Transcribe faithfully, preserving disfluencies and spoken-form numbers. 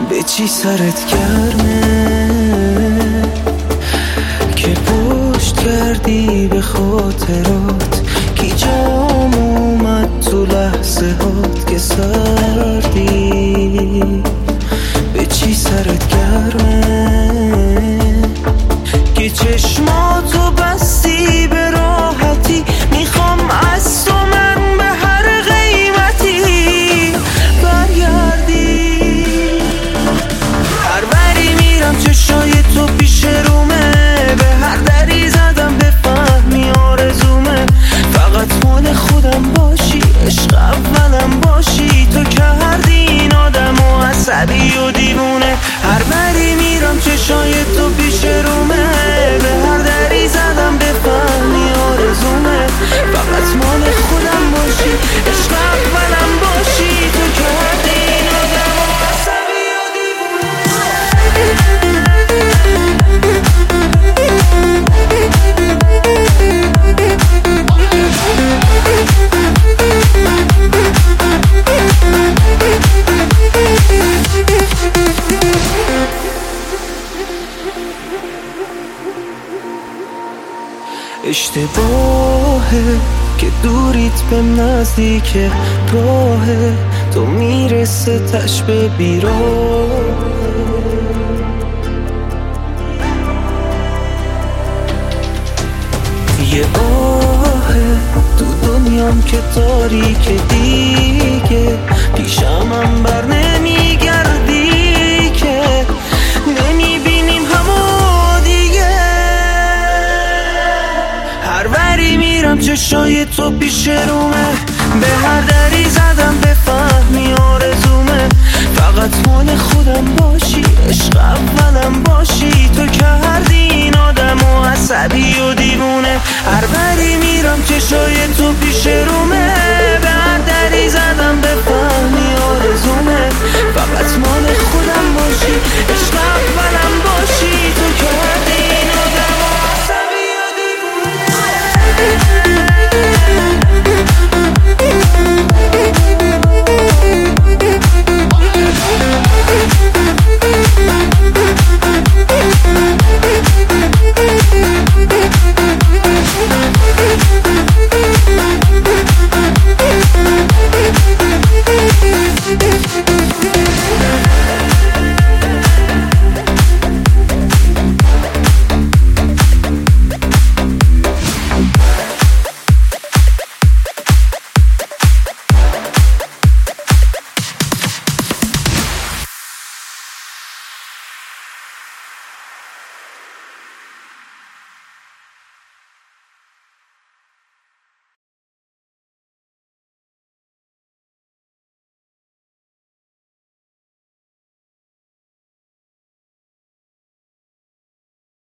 به چی سرت گرمه که پشت کردی به خاطرات؟ کی جام اومد تو لحظه هات که سردی؟ به چی سرت گرمه که چشماتو بستی به راحتی؟ میخوام از تو من به هر قیمتی برگردی. هر وری میرم چشای تو پیش رومه، به هر دری زدم بفهمی آرزومه. فقط مال خودم باشی، عشق اولم باشی. تو کردی این آدمو عصبی و دیوونه. هر وری میرم چشای تو پیش رومه، به هر دری زدم بفهمی آرزومه. فقط مال خودم باشی، عشق اولم باشی. تو کردی این آدمو عصبی و اشتباهه که دوریت بهم نزدیکه، راهه تو میرسه تش به بیراه. یه آهه تو دنیام که تاریکه دیگه، پیشم هم بر نمیگردی که نمیبینیم همو دیگه. هر وری میرم چشای تو پیش رومه، به